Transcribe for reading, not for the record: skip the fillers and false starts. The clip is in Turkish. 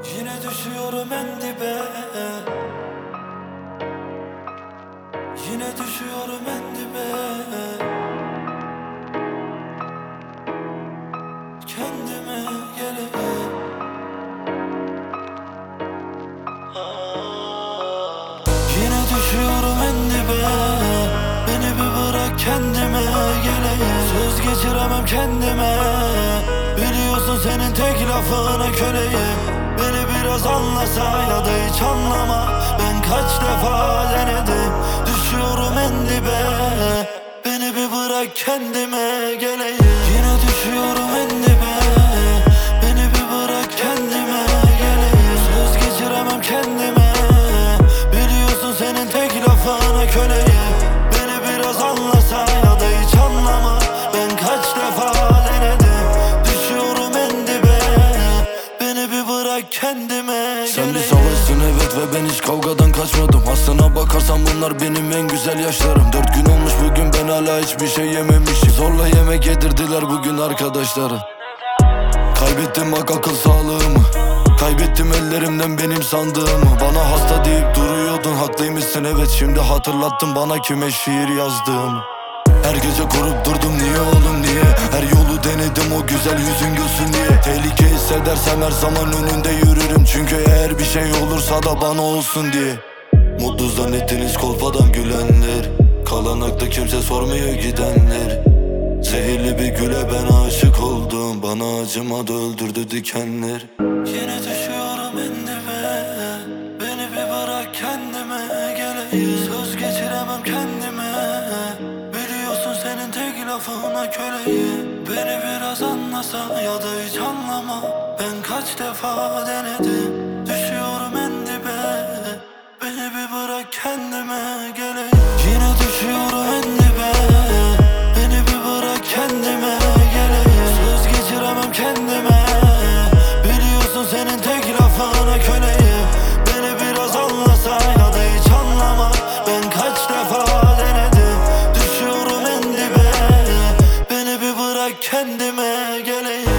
Yine düşüyorum en dibe. Yine düşüyorum en dibe. Kendime geleyim. Yine düşüyorum en dibe. Beni bir bırak kendime geleyim. Söz geçiremem kendime. Biliyorsun senin tek lafına köleyim. Beni biraz anlasa ya da hiç anlama. Ben kaç defa denedim. Düşüyorum en dibe. Beni bir bırak kendime geleyim. Yine düşüyorum en dibe. Beni bir bırak kendime geleyim. Söz geçiremem kendime. Biliyorsun senin tek lafına köleyim. Beni biraz anlasa ya da hiç anlama. Ben kaç defa denedim. Düşüyorum en dibe. Beni bir bırak kendime geleyim. Sen bir savaşsın evet ve ben hiç kavgadan kaçmadım. Aslına bakarsan bunlar benim en güzel yaşlarım. 4 gün olmuş bugün ben hala hiçbir şey yememişim. Zorla yemek yedirdiler bugün arkadaşları. Kaybettim bak akıl sağlığımı. Kaybettim ellerimden benim sandığımı. Bana hasta deyip duruyordun, haklıymışsın evet. Şimdi hatırlattın bana kime şiir yazdığımı. Her gece korup durdum niye oğlum niye. Her yolu denedim o güzel yüzün gülsün diye. Tehlike hissedersem her zaman önünde yürürüm. Çünkü eğer bir şey olursa da bana olsun diye. Mutlu zannettiniz kolpadan gülenler. Kalan akta kimse sormuyor gidenler. Zehirli bir güle ben aşık oldum. Bana acımadı öldürdü dikenler. Yine düşüyorum en dibe. Beni bir bırak kendime geleyim. Söz geçiremem kendime. Biliyorsun senin tek lafına köleyim. Beni biraz anlasa ya da hiç anlama. Ben kaç defa denedim. Düşüyorum en dibe. Beni bir bırak kendime geleyim. Yine düşüyorum en dibe. Beni bir bırak kendime geleyim. Söz geçiremem kendime. Biliyorsun senin tek lafına köleyim. Beni biraz anlasa ya da hiç anlama. Ben kaç defa denedim. Düşüyorum en dibe. Beni bir bırak kendime geleyim.